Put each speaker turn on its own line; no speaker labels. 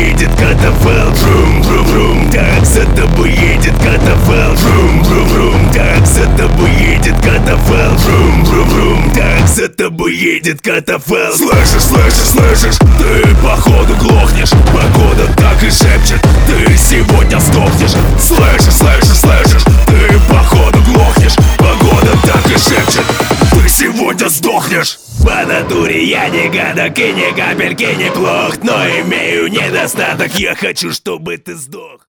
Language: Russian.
едет катафалк. Врум-врум-врум, так за тобой едет катафалк. Врум-врум-врум, так за тобой едет катафалк. Врум-врум-врум, так за тобой едет катафалк. Слышишь, слышишь, слышишь, ты походу глохнешь. Погода так и шепчет, ты сегодня сдохнешь. Слышишь, слышишь, слышишь, ты походу глохнешь. Погода так и шепчет, ты сегодня сдохнешь. По натуре я не гадок и ни капельки не плох, но имею недостаток, я хочу, чтобы ты сдох.